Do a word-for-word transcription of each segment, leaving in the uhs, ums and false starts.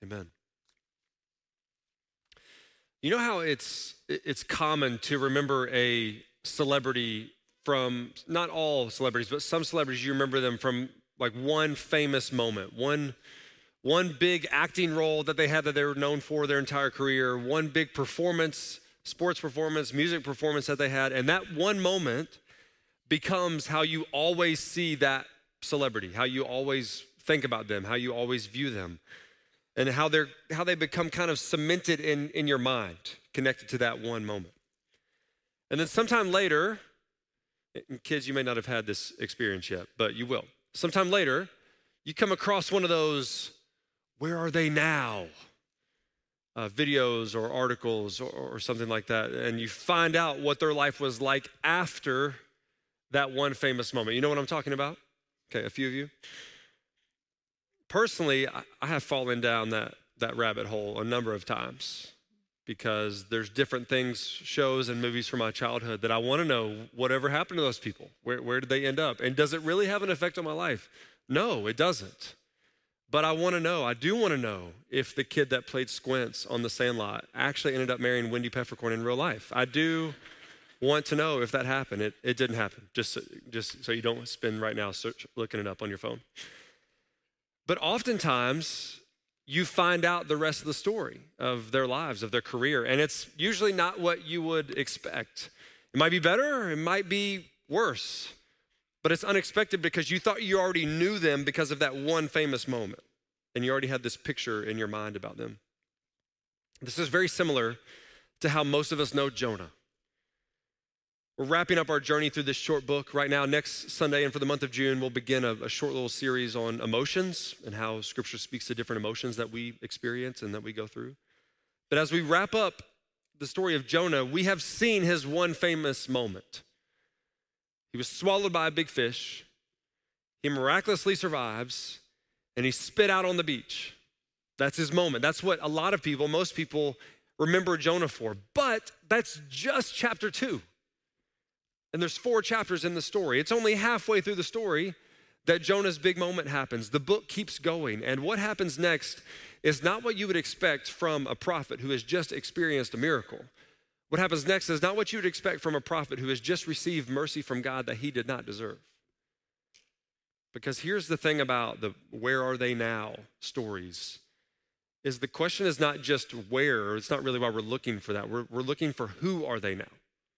Amen. You know how it's it's common to remember a celebrity from, not all celebrities, but some celebrities, you remember them from like one famous moment, one, one big acting role that they had that they were known for their entire career, one big performance, sports performance, music performance that they had, and that one moment becomes how you always see that celebrity, how you always think about them, how you always view them, and how they're how they become kind of cemented in, in your mind, connected to that one moment. And then sometime later, and kids, you may not have had this experience yet, but you will. Sometime later, you come across one of those, where are they now? Uh, videos or articles or, or something like that, and you find out what their life was like after that one famous moment. You know what I'm talking about? Okay, a few of you. Personally, I, I have fallen down that, that rabbit hole a number of times because there's different things, shows and movies from my childhood that I want to know whatever happened to those people. Where, where did they end up? And does it really have an effect on my life? No, it doesn't. But I want to know, I do want to know if the kid that played Squints on The Sandlot actually ended up marrying Wendy Peppercorn in real life. I do want to know if that happened. It, it didn't happen, just so, just so you don't spend right now search, looking it up on your phone. But oftentimes, you find out the rest of the story of their lives, of their career, and it's usually not what you would expect. It might be better, or it might be worse, but it's unexpected because you thought you already knew them because of that one famous moment, and you already had this picture in your mind about them. This is very similar to how most of us know Jonah. We're wrapping up our journey through this short book right now. Next Sunday and for the month of June, we'll begin a, a short little series on emotions and how Scripture speaks to different emotions that we experience and that we go through. But as we wrap up the story of Jonah, we have seen his one famous moment. He was swallowed by a big fish. He miraculously survives, and he's spit out on the beach. That's his moment. That's what a lot of people, most people, remember Jonah for. But that's just chapter two. And there's four chapters in the story. It's only halfway through the story that Jonah's big moment happens. The book keeps going. And what happens next is not what you would expect from a prophet who has just experienced a miracle. What happens next is not what you would expect from a prophet who has just received mercy from God that he did not deserve. Because here's the thing about the where are they now stories, is the question is not just where, it's not really why we're looking for that. We're, we're looking for who are they now?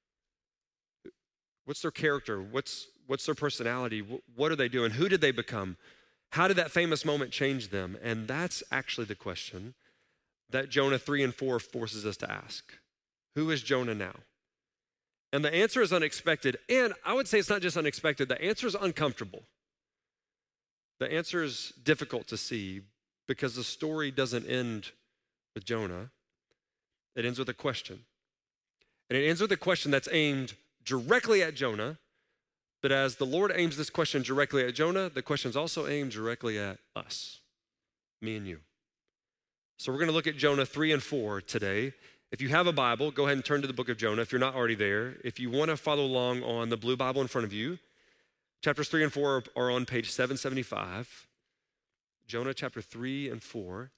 What's their character? What's, what's their personality? What are they doing? Who did they become? How did that famous moment change them? And that's actually the question that Jonah three and four forces us to ask. Who is Jonah now? And the answer is unexpected. And I would say it's not just unexpected. The answer is uncomfortable. The answer is difficult to see because the story doesn't end with Jonah. It ends with a question. And it ends with a question that's aimed directly at Jonah, but as the Lord aims this question directly at Jonah, the question is also aimed directly at us, me and you. So we're going to look at Jonah three and four today. If you have a Bible, go ahead and turn to the book of Jonah if you're not already there. If you want to follow along on the blue Bible in front of you, chapters three and four are on page seven seventy-five. Jonah chapter three and four.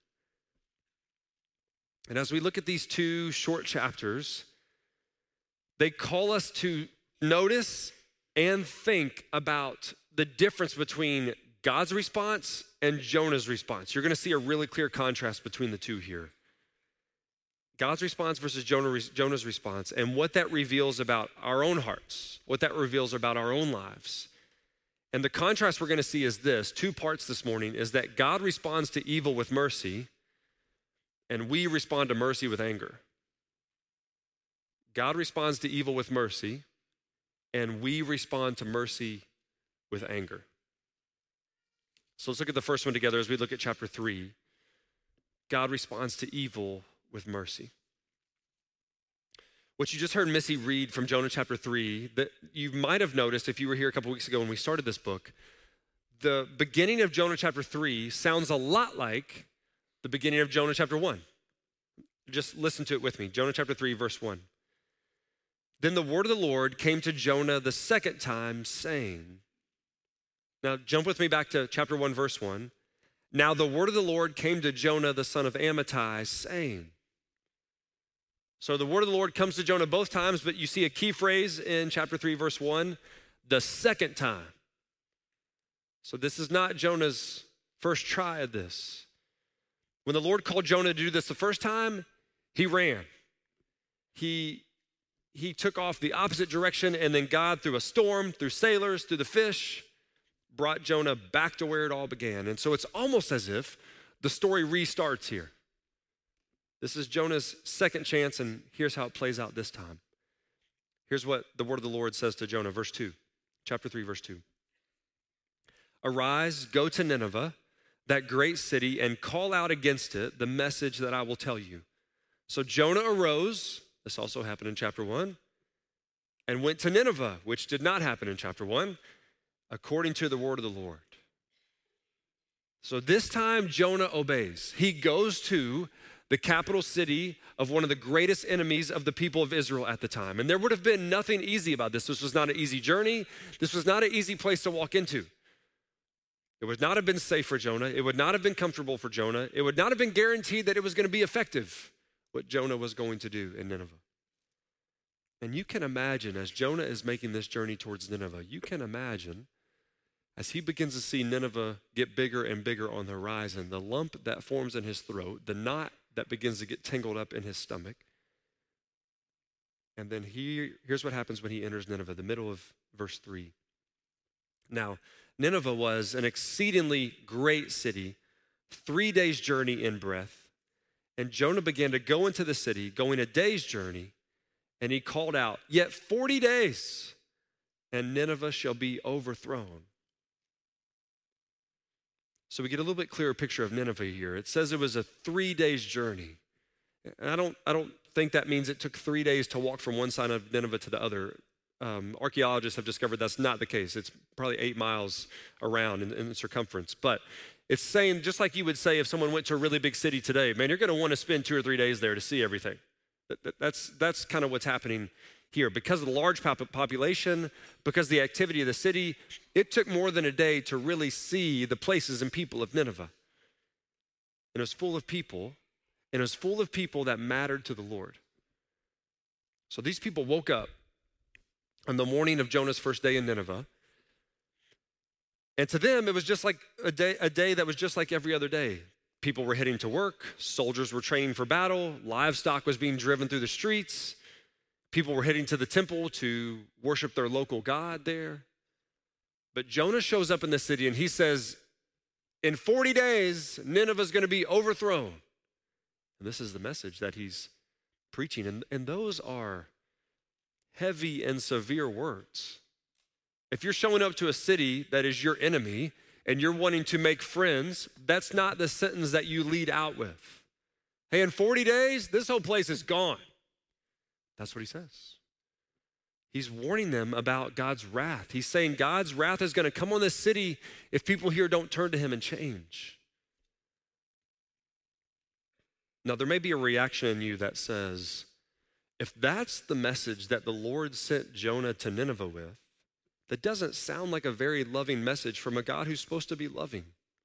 And as we look at these two short chapters, they call us to notice and think about the difference between God's response and Jonah's response. You're going to see a really clear contrast between the two here. God's response versus Jonah's response, and what that reveals about our own hearts, what that reveals about our own lives. And the contrast we're going to see is this, two parts this morning, is that God responds to evil with mercy, and we respond to mercy with anger. God responds to evil with mercy, and we respond to mercy with anger. So let's look at the first one together as we look at chapter three. God responds to evil with mercy. What you just heard Missy read from Jonah chapter three, that you might have noticed if you were here a couple weeks ago when we started this book, the beginning of Jonah chapter three sounds a lot like the beginning of Jonah chapter one. Just listen to it with me. Jonah chapter three, verse one. Then the word of the Lord came to Jonah the second time, saying, now jump with me back to chapter one, verse one. Now the word of the Lord came to Jonah, the son of Amittai, saying. So the word of the Lord comes to Jonah both times, but you see a key phrase in chapter three, verse one, the second time. So this is not Jonah's first try at this. When the Lord called Jonah to do this the first time, he ran. He, he took off the opposite direction, and then God, through a storm, through sailors, through the fish, brought Jonah back to where it all began. And so it's almost as if the story restarts here. This is Jonah's second chance, and here's how it plays out this time. Here's what the word of the Lord says to Jonah, verse two, chapter three, verse two. Arise, go to Nineveh, that great city, and call out against it the message that I will tell you. So Jonah arose, this also happened in chapter one, and went to Nineveh, which did not happen in chapter one, according to the word of the Lord. So this time Jonah obeys. He goes to the capital city of one of the greatest enemies of the people of Israel at the time. And there would have been nothing easy about this. This was not an easy journey. This was not an easy place to walk into. It would not have been safe for Jonah. It would not have been comfortable for Jonah. It would not have been guaranteed that it was going to be effective, what Jonah was going to do in Nineveh. And you can imagine, as Jonah is making this journey towards Nineveh, you can imagine as he begins to see Nineveh get bigger and bigger on the horizon, the lump that forms in his throat, the knot that begins to get tangled up in his stomach. And then he, here's what happens when he enters Nineveh, the middle of verse three. Now, Nineveh was an exceedingly great city, three days' journey in breadth. And Jonah began to go into the city, going a day's journey, and he called out, yet forty days, and Nineveh shall be overthrown. So we get a little bit clearer picture of Nineveh here. It says it was a three days journey. And I don't, I don't think that means it took three days to walk from one side of Nineveh to the other. Um, archaeologists have discovered that's not the case. It's probably eight miles around in, in circumference. But it's saying, just like you would say if someone went to a really big city today, man, you're going to want to spend two or three days there to see everything. That, that, that's, that's kind of what's happening here. Because of the large pop- population, because of the activity of the city, it took more than a day to really see the places and people of Nineveh. And it was full of people, and it was full of people that mattered to the Lord. So these people woke up on the morning of Jonah's first day in Nineveh. And to them, it was just like a day, a day that was just like every other day. People were heading to work, soldiers were training for battle, livestock was being driven through the streets, people were heading to the temple to worship their local God there. But Jonah shows up in the city and he says, in forty days, Nineveh's gonna be overthrown. And this is the message that he's preaching. And, and those are heavy and severe words. If you're showing up to a city that is your enemy and you're wanting to make friends, that's not the sentence that you lead out with. Hey, in forty days, this whole place is gone. That's what he says. He's warning them about God's wrath. He's saying God's wrath is going to come on this city if people here don't turn to him and change. Now, there may be a reaction in you that says, if that's the message that the Lord sent Jonah to Nineveh with, that doesn't sound like a very loving message from a God who's supposed to be loving.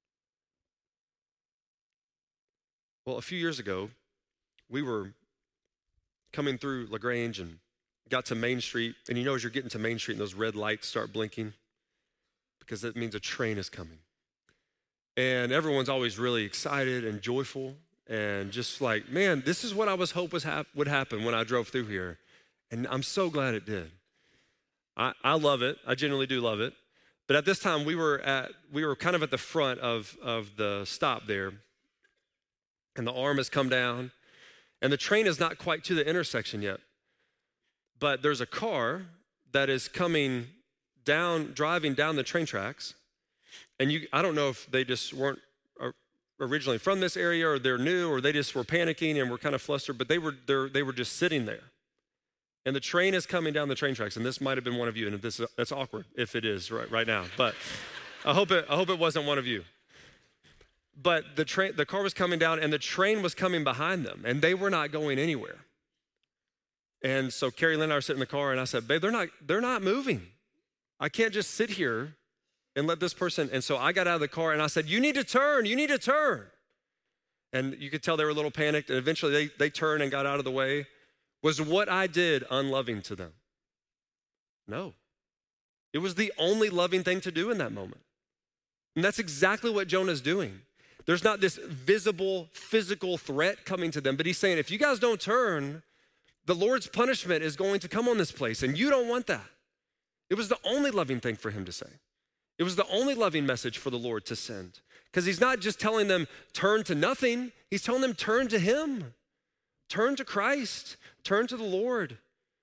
Well, a few years ago, we were coming through LaGrange and got to Main Street. And you know, as you're getting to Main Street and those red lights start blinking, because that means a train is coming. And everyone's always really excited and joyful and just like, man, this is what I was hoping was hap- would happen when I drove through here. And I'm so glad it did. I, I love it. I genuinely do love it. But at this time, we were at we were kind of at the front of, of the stop there. And the arm has come down. And the train is not quite to the intersection yet. But there's a car that is coming down, driving down the train tracks. And you, I don't know if they just weren't originally from this area or they're new or they just were panicking and were kind of flustered, but they were they were just sitting there. And the train is coming down the train tracks, and this might have been one of you, and this that's awkward if it is right, right now. But I hope it I hope it wasn't one of you. But the train the car was coming down and the train was coming behind them, and they were not going anywhere. And so Carrie Lynn and I were sitting in the car, and I said, babe, they're not, they're not moving. I can't just sit here and let this person. And so I got out of the car and I said, you need to turn, you need to turn. And you could tell they were a little panicked, and eventually they, they turned and got out of the way. Was what I did unloving to them? No. It was the only loving thing to do in that moment. And that's exactly what Jonah's doing. There's not this visible, physical threat coming to them, but he's saying, if you guys don't turn, the Lord's punishment is going to come on this place, and you don't want that. It was the only loving thing for him to say. It was the only loving message for the Lord to send. Because he's not just telling them, turn to nothing. He's telling them, turn to him. Turn to Christ. Turn to the Lord.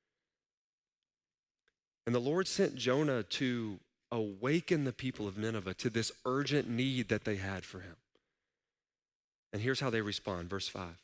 And the Lord sent Jonah to awaken the people of Nineveh to this urgent need that they had for him. And here's how they respond, verse five.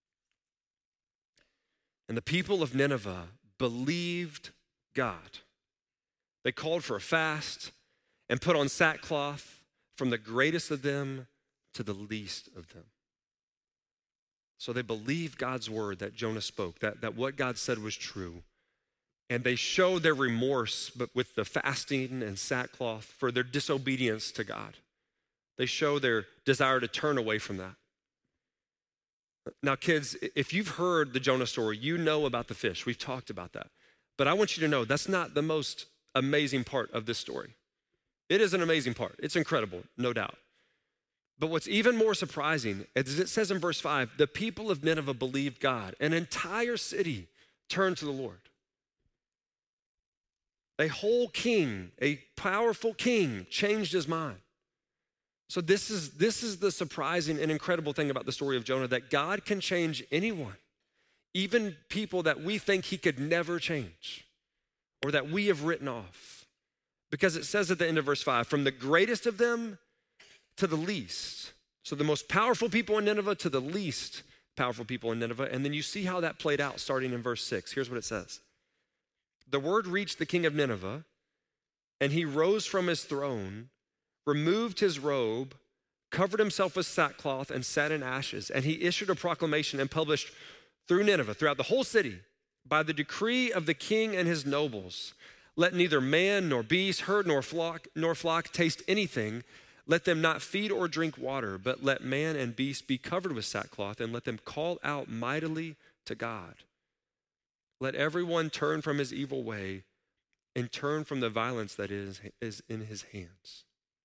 And the people of Nineveh believed God. They called for a fast and put on sackcloth, from the greatest of them to the least of them. So they believed God's word that Jonah spoke, that, that what God said was true. And they showed their remorse, but with the fasting and sackcloth for their disobedience to God. They show their desire to turn away from that. Now, kids, if you've heard the Jonah story, you know about the fish. We've talked about that. But I want you to know that's not the most amazing part of this story. It is an amazing part. It's incredible, no doubt. But what's even more surprising, as it says in verse five, the people of Nineveh believed God. An entire city turned to the Lord. A whole king, a powerful king, changed his mind. So this is, this is the surprising and incredible thing about the story of Jonah, that God can change anyone, even people that we think he could never change or that we have written off. Because it says at the end of verse five, from the greatest of them to the least. So the most powerful people in Nineveh to the least powerful people in Nineveh. And then you see how that played out starting in verse six. Here's what it says. The word reached the king of Nineveh, and he rose from his throne, removed his robe, covered himself with sackcloth, and sat in ashes. And he issued a proclamation and published through Nineveh, throughout the whole city, by the decree of the king and his nobles. Let neither man nor beast, herd nor flock, nor flock taste anything. Let them not feed or drink water, but let man and beast be covered with sackcloth, and let them call out mightily to God. Let everyone turn from his evil way and turn from the violence that is, is in his hands.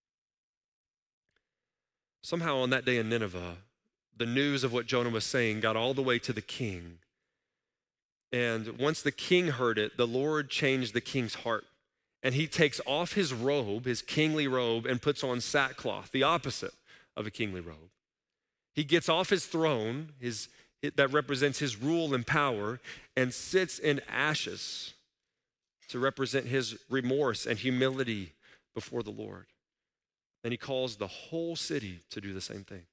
Somehow on that day in Nineveh, the news of what Jonah was saying got all the way to the king. And once the king heard it, the Lord changed the king's heart. And he takes off his robe, his kingly robe, and puts on sackcloth, the opposite of a kingly robe. He gets off his throne, his, that represents his rule and power, and sits in ashes to represent his remorse and humility before the Lord. And he calls the whole city to do the same thing.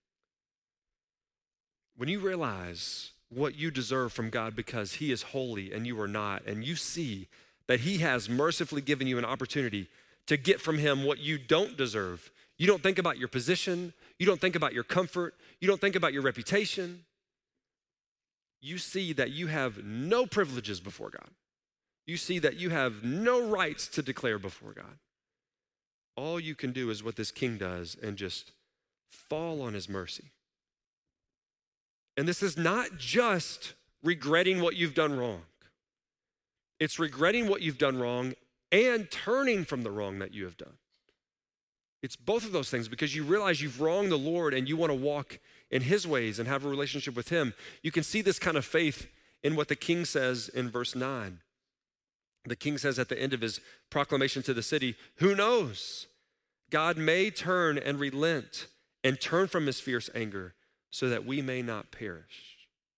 When you realize what you deserve from God because he is holy and you are not, and you see that he has mercifully given you an opportunity to get from him what you don't deserve, you don't think about your position, you don't think about your comfort, you don't think about your reputation. You see that you have no privileges before God. You see that you have no rights to declare before God. All you can do is what this king does and just fall on his mercy. And this is not just regretting what you've done wrong. It's regretting what you've done wrong and turning from the wrong that you have done. It's both of those things, because you realize you've wronged the Lord and you want to walk in his ways and have a relationship with him. You can see this kind of faith in what the king says in verse nine. The king says at the end of his proclamation to the city, who knows? God may turn and relent and turn from his fierce anger, so that we may not perish.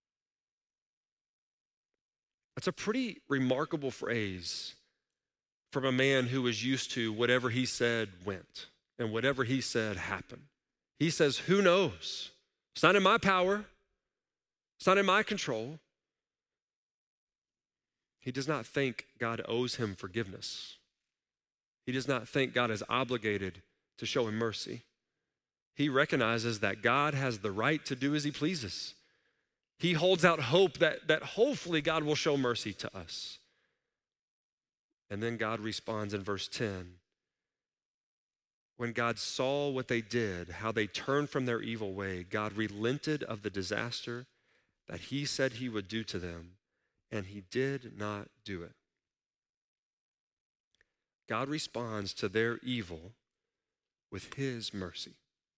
That's a pretty remarkable phrase from a man who was used to whatever he said went and whatever he said happened. He says, who knows? It's not in my power. It's not in my control. He does not think God owes him forgiveness. He does not think God is obligated to show him mercy. He recognizes that God has the right to do as he pleases. He holds out hope that, that hopefully God will show mercy to us. And then God responds in verse ten. When God saw what they did, how they turned from their evil way, God relented of the disaster that he said he would do to them, and he did not do it. God responds to their evil with his mercy.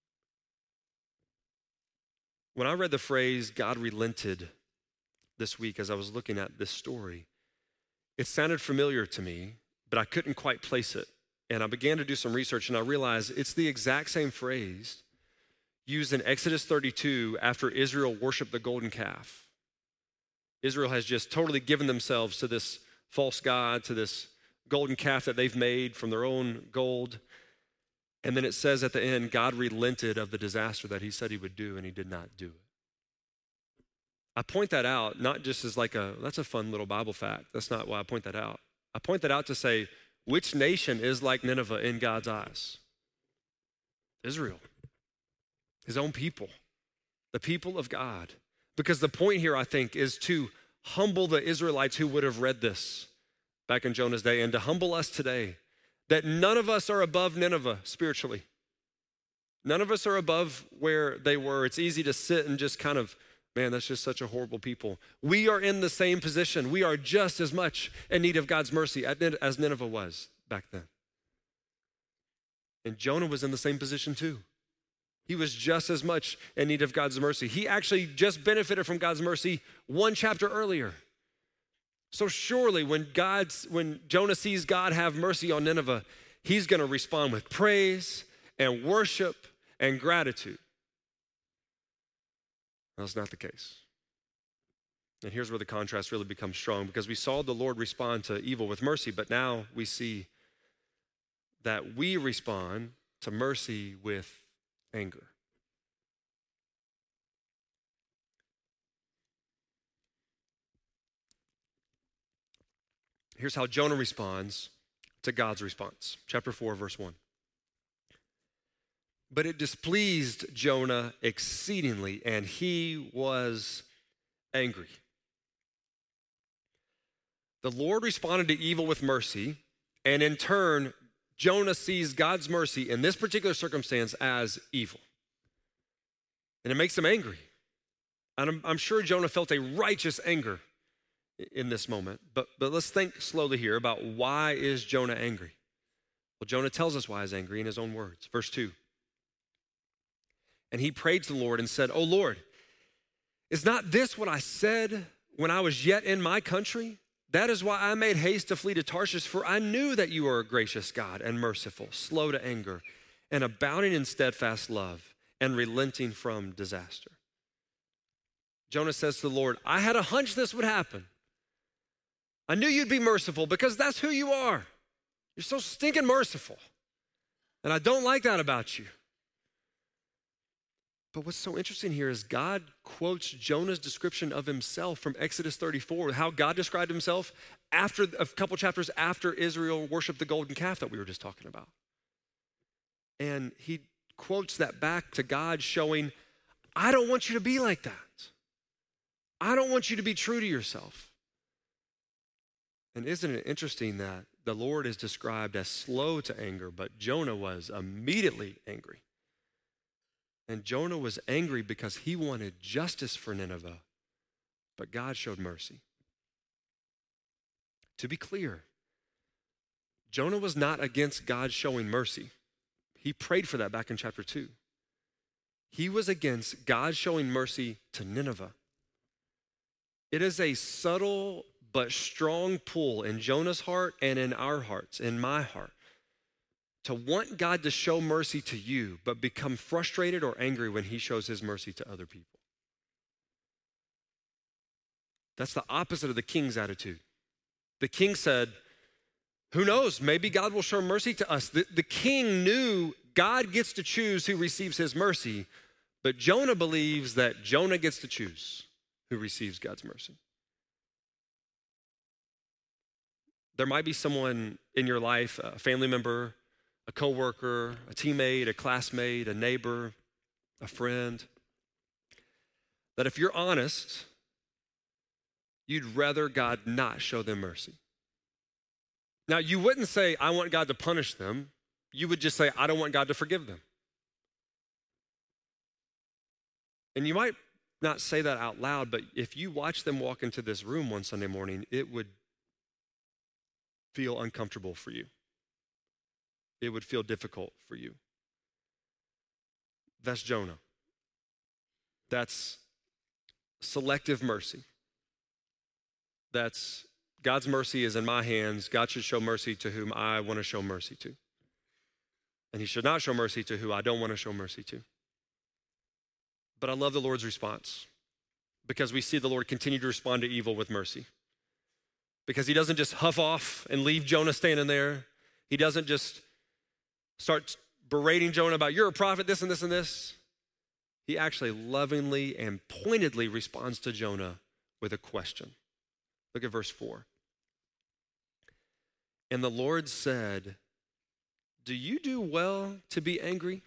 When I read the phrase, God relented, this week as I was looking at this story, it sounded familiar to me, but I couldn't quite place it. And I began to do some research, and I realized it's the exact same phrase used in Exodus thirty-two after Israel worshiped the golden calf. Israel has just totally given themselves to this false god, to this golden calf that they've made from their own gold. And then it says at the end, God relented of the disaster that he said he would do, and he did not do it. I point that out not just as like a, that's a fun little Bible fact. That's not why I point that out. I point that out to say, which nation is like Nineveh in God's eyes? Israel, his own people, the people of God. Because the point here, I think, is to humble the Israelites who would have read this back in Jonah's day, and to humble us today, that none of us are above Nineveh spiritually. None of us are above where they were. It's easy to sit and just kind of, man, that's just such a horrible people. We are in the same position. We are just as much in need of God's mercy as Nineveh was back then. And Jonah was in the same position too. He was just as much in need of God's mercy. He actually just benefited from God's mercy one chapter earlier. So surely when God's, when Jonah sees God have mercy on Nineveh, he's going to respond with praise and worship and gratitude. That's not the case. And here's where the contrast really becomes strong, because we saw the Lord respond to evil with mercy, but now we see that we respond to mercy with anger. Here's how Jonah responds to God's response. Chapter four, verse one. But it displeased Jonah exceedingly, and he was angry. The Lord responded to evil with mercy, and in turn, Jonah sees God's mercy in this particular circumstance as evil. And it makes him angry. And I'm, I'm sure Jonah felt a righteous anger in this moment. But, but let's think slowly here about why is Jonah angry? Well, Jonah tells us why he's angry in his own words. Verse two. And he prayed to the Lord and said, "O Lord, is not this what I said when I was yet in my country? That is why I made haste to flee to Tarshish, for I knew that you are a gracious God and merciful, slow to anger, and abounding in steadfast love, and relenting from disaster." Jonah says to the Lord, I had a hunch this would happen. I knew you'd be merciful because that's who you are. You're so stinking merciful. And I don't like that about you. But what's so interesting here is God quotes Jonah's description of himself from Exodus thirty-four, how God described himself after a couple chapters after Israel worshiped the golden calf that we were just talking about. And he quotes that back to God, showing, I don't want you to be like that. I don't want you to be true to yourself. And isn't it interesting that the Lord is described as slow to anger, but Jonah was immediately angry. And Jonah was angry because he wanted justice for Nineveh, but God showed mercy. To be clear, Jonah was not against God showing mercy. He prayed for that back in chapter two. He was against God showing mercy to Nineveh. It is a subtle but strong pull in Jonah's heart and in our hearts, in my heart, to want God to show mercy to you, but become frustrated or angry when he shows his mercy to other people. That's the opposite of the king's attitude. The king said, who knows, maybe God will show mercy to us. The, the king knew God gets to choose who receives his mercy, but Jonah believes that Jonah gets to choose who receives God's mercy. There might be someone in your life, a family member, a coworker, a teammate, a classmate, a neighbor, a friend, that if you're honest, you'd rather God not show them mercy. Now, you wouldn't say, I want God to punish them. you would just say, I don't want God to forgive them. And you might not say that out loud, but if you watch them walk into this room one Sunday morning, it would feel uncomfortable for you. It would feel difficult for you. That's Jonah. That's selective mercy. That's God's mercy is in my hands. God should show mercy to whom I want to show mercy to. And he should not show mercy to who I don't want to show mercy to. But I love the Lord's response because we see the Lord continue to respond to evil with mercy. Because he doesn't just huff off and leave Jonah standing there. He doesn't just start berating Jonah about, you're a prophet, this and this and this. He actually lovingly and pointedly responds to Jonah with a question. Look at verse four. And the Lord said, do you do well to be angry?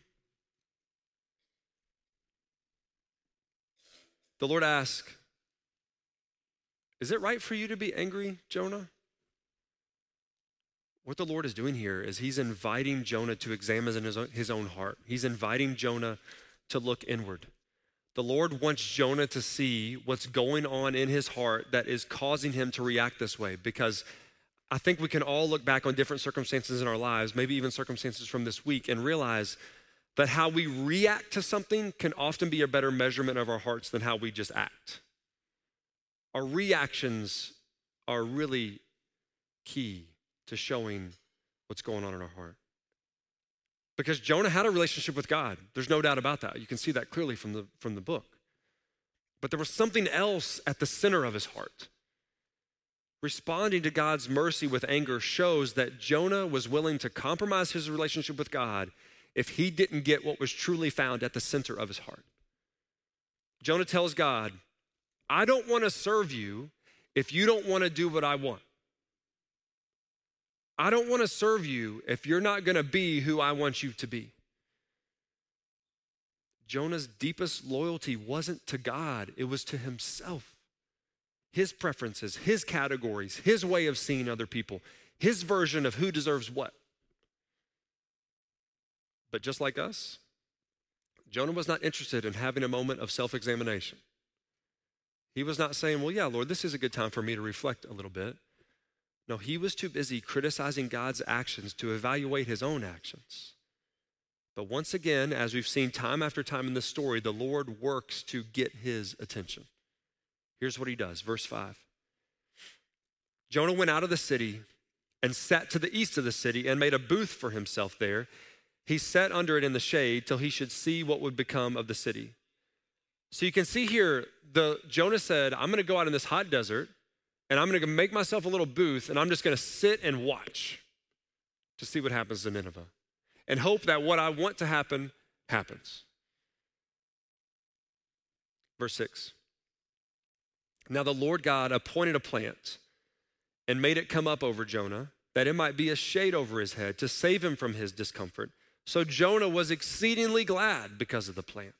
The Lord asked, is it right for you to be angry, Jonah? What the Lord is doing here is he's inviting Jonah to examine his own, his own heart. He's inviting Jonah to look inward. The Lord wants Jonah to see what's going on in his heart that is causing him to react this way, because I think we can all look back on different circumstances in our lives, maybe even circumstances from this week, and realize that how we react to something can often be a better measurement of our hearts than how we just act. Our reactions are really key to showing what's going on in our heart. Because Jonah had a relationship with God. There's no doubt about that. You can see that clearly from the, from the book. But there was something else at the center of his heart. Responding to God's mercy with anger shows that Jonah was willing to compromise his relationship with God if he didn't get what was truly found at the center of his heart. Jonah tells God, I don't want to serve you if you don't want to do what I want. I don't want to serve you if you're not going to be who I want you to be. Jonah's deepest loyalty wasn't to God, it was to himself. His preferences, his categories, his way of seeing other people, his version of who deserves what. But just like us, Jonah was not interested in having a moment of self-examination. He was not saying, well, yeah, Lord, this is a good time for me to reflect a little bit. No, he was too busy criticizing God's actions to evaluate his own actions. But once again, as we've seen time after time in this story, the Lord works to get his attention. Here's what he does, verse five. Jonah went out of the city and sat to the east of the city and made a booth for himself there. He sat under it in the shade till he should see what would become of the city. So you can see here, the Jonah said, I'm gonna go out in this hot desert and I'm gonna make myself a little booth and I'm just gonna sit and watch to see what happens to Nineveh and hope that what I want to happen, happens. Verse six. Now the Lord God appointed a plant and made it come up over Jonah, that it might be a shade over his head to save him from his discomfort. So Jonah was exceedingly glad because of the plant.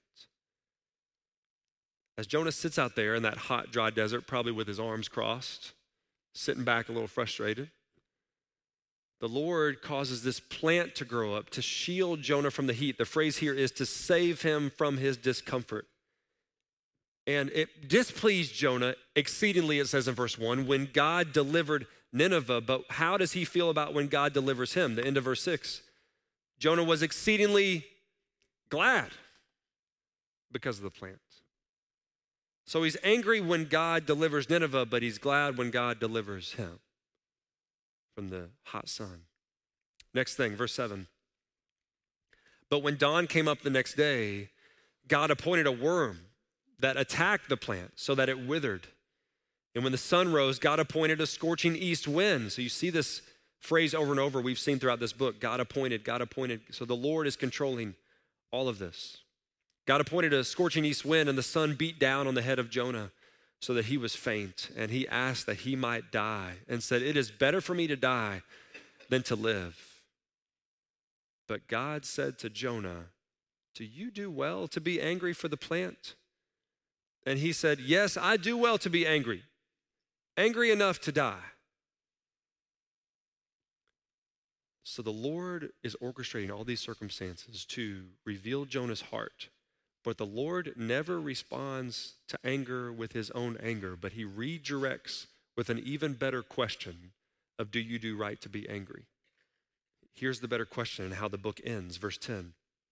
As Jonah sits out there in that hot, dry desert, probably with his arms crossed, sitting back a little frustrated, the Lord causes this plant to grow up to shield Jonah from the heat. The phrase here is to save him from his discomfort. And it displeased Jonah exceedingly, it says in verse one, when God delivered Nineveh. But how does he feel about when God delivers him? The end of verse six. Jonah was exceedingly glad because of the plant. So he's angry when God delivers Nineveh, but he's glad when God delivers him from the hot sun. Next thing, verse seven. But when dawn came up the next day, God appointed a worm that attacked the plant so that it withered. And when the sun rose, God appointed a scorching east wind. So you see this phrase over and over we've seen throughout this book. God appointed, God appointed. So the Lord is controlling all of this. God appointed a scorching east wind, and the sun beat down on the head of Jonah so that he was faint. And he asked that he might die and said, it is better for me to die than to live. But God said to Jonah, do you do well to be angry for the plant? And he said, yes, I do well to be angry, angry enough to die. So the Lord is orchestrating all these circumstances to reveal Jonah's heart. But the Lord never responds to anger with his own anger, but he redirects with an even better question of, do you do right to be angry? Here's the better question and how the book ends, verse ten.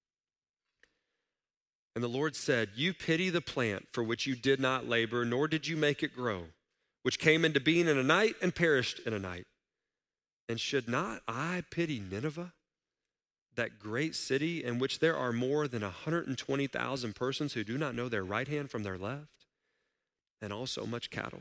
And the Lord said, you pity the plant for which you did not labor, nor did you make it grow, which came into being in a night and perished in a night. And should not I pity Nineveh, that great city in which there are more than one hundred twenty thousand persons who do not know their right hand from their left, and also much cattle?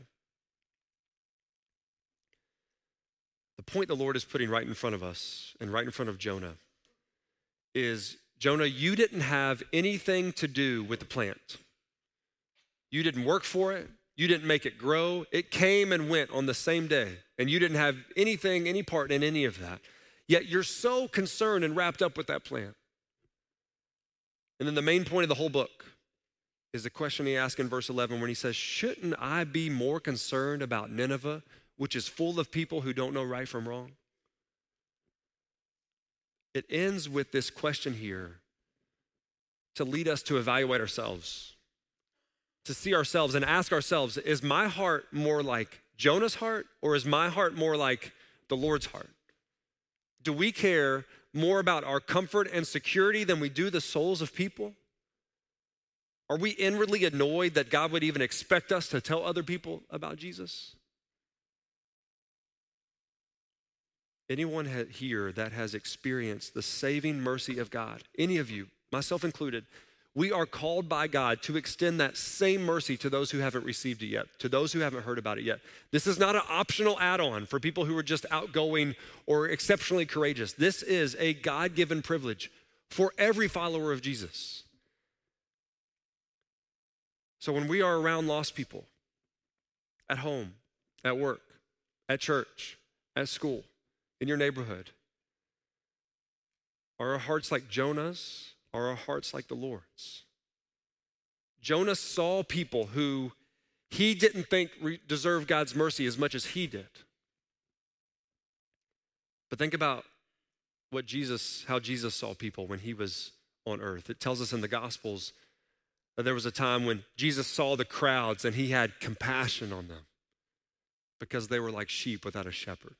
The point the Lord is putting right in front of us and right in front of Jonah is, Jonah, you didn't have anything to do with the plant. You didn't work for it. You didn't make it grow. It came and went on the same day, and you didn't have anything, any part in any of that. Yet you're so concerned and wrapped up with that plant. And then the main point of the whole book is the question he asks in verse eleven when he says, shouldn't I be more concerned about Nineveh, which is full of people who don't know right from wrong? It ends with this question here to lead us to evaluate ourselves, to see ourselves and ask ourselves, is my heart more like Jonah's heart, or is my heart more like the Lord's heart? Do we care more about our comfort and security than we do the souls of people? Are we inwardly annoyed that God would even expect us to tell other people about Jesus? Anyone here that has experienced the saving mercy of God, any of you, myself included, we are called by God to extend that same mercy to those who haven't received it yet, to those who haven't heard about it yet. This is not an optional add-on for people who are just outgoing or exceptionally courageous. This is a God-given privilege for every follower of Jesus. So when we are around lost people, at home, at work, at church, at school, in your neighborhood, are our hearts like Jonah's? Are our hearts like the Lord's? Jonah saw people who he didn't think re- deserved God's mercy as much as he did. But think about what Jesus, how Jesus saw people when he was on earth. It tells us in the Gospels that there was a time when Jesus saw the crowds and he had compassion on them because they were like sheep without a shepherd.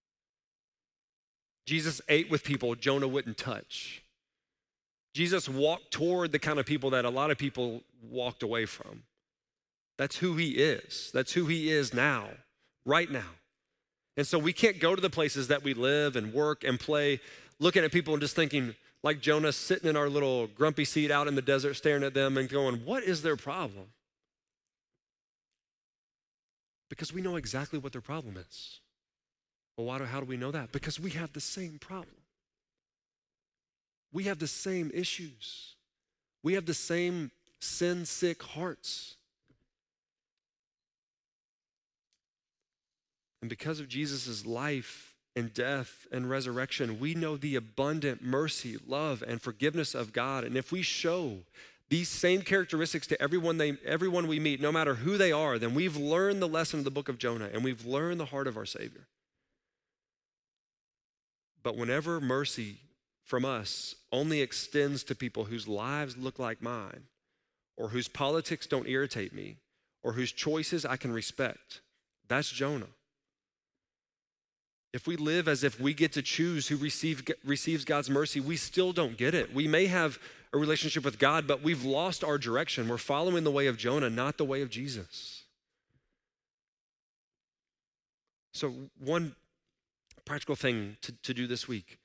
Jesus ate with people Jonah wouldn't touch. Jesus walked toward the kind of people that a lot of people walked away from. That's who he is. That's who he is now, right now. And so we can't go to the places that we live and work and play, looking at people and just thinking, like Jonah, sitting in our little grumpy seat out in the desert, staring at them and going, what is their problem? Because we know exactly what their problem is. Well, why do, how do we know that? Because we have the same problem. We have the same issues. We have the same sin-sick hearts. And because of Jesus' life and death and resurrection, we know the abundant mercy, love, and forgiveness of God. And if we show these same characteristics to everyone, they, everyone we meet, no matter who they are, then we've learned the lesson of the book of Jonah, and we've learned the heart of our Savior. But whenever mercy from us only extends to people whose lives look like mine, or whose politics don't irritate me, or whose choices I can respect, that's Jonah. If we live as if we get to choose who receive, receives God's mercy, we still don't get it. We may have a relationship with God, but we've lost our direction. We're following the way of Jonah, not the way of Jesus. So one practical thing to, to do this week: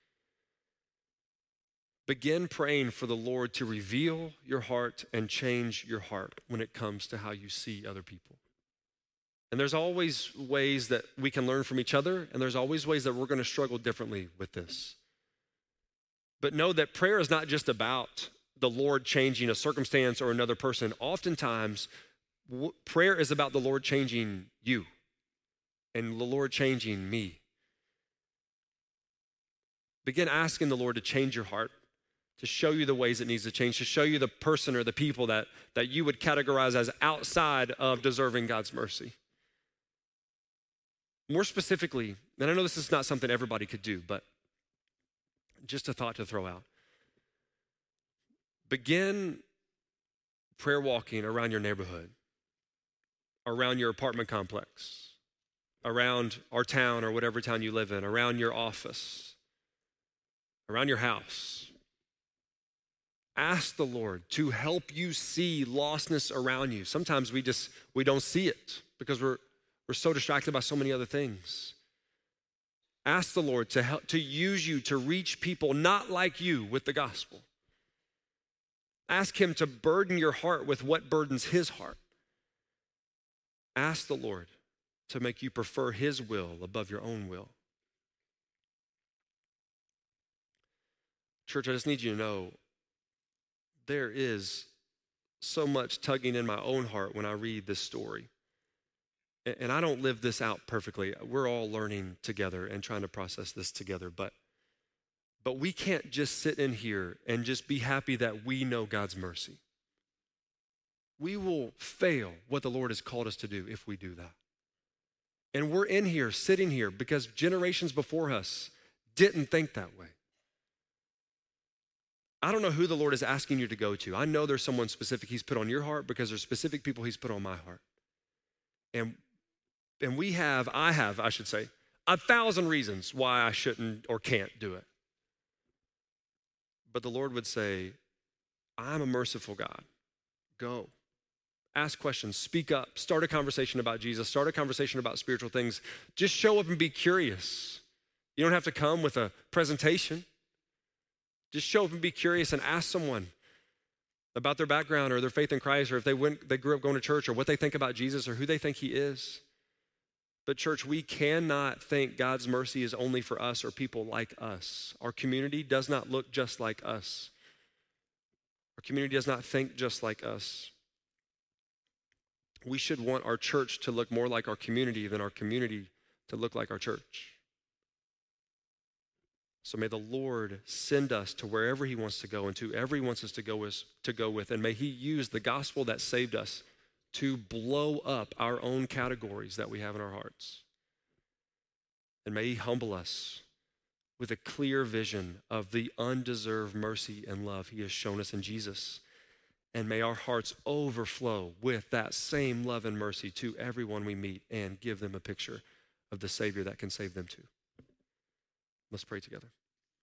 begin praying for the Lord to reveal your heart and change your heart when it comes to how you see other people. And there's always ways that we can learn from each other, and there's always ways that we're going to struggle differently with this. But know that prayer is not just about the Lord changing a circumstance or another person. Oftentimes, w- prayer is about the Lord changing you and the Lord changing me. Begin asking the Lord to change your heart, to show you the ways it needs to change, to show you the person or the people that, that you would categorize as outside of deserving God's mercy. More specifically, and I know this is not something everybody could do, but Just a thought to throw out. Begin prayer walking around your neighborhood, around your apartment complex, around our town or whatever town you live in, around your office, around your house. Ask the Lord to help you see lostness around you. Sometimes we just, we don't see it because we're, we're so distracted by so many other things. Ask the Lord to help, to use you to reach people not like you with the gospel. Ask him to burden your heart with what burdens his heart. Ask the Lord to make you prefer his will above your own will. Church, I just need you to know there is so much tugging in my own heart when I read this story. And I don't live this out perfectly. We're all learning together and trying to process this together. But, but we can't just sit in here and just be happy that we know God's mercy. We will fail what the Lord has called us to do if we do that. And we're in here, sitting here, because generations before us didn't think that way. I don't know who the Lord is asking you to go to. I know there's someone specific he's put on your heart because there's specific people he's put on my heart. And, and we have, I have, I should say, a thousand reasons why I shouldn't or can't do it. But the Lord would say, I'm a merciful God. Go. Ask questions, speak up, start a conversation about Jesus, start a conversation about spiritual things. Just show up and be curious. You don't have to come with a presentation. Just show up and be curious and ask someone about their background or their faith in Christ, or if they went, they grew up going to church, or what they think about Jesus, or who they think he is. But church, we cannot think God's mercy is only for us or people like us. Our community does not look just like us. Our community does not think just like us. We should want our church to look more like our community than our community to look like our church. So may the Lord send us to wherever he wants to go and to whoever he wants us to go with, to go with. And may he use the gospel that saved us to blow up our own categories that we have in our hearts. And may he humble us with a clear vision of the undeserved mercy and love he has shown us in Jesus. And may our hearts overflow with that same love and mercy to everyone we meet and give them a picture of the Savior that can save them too. Let's pray together.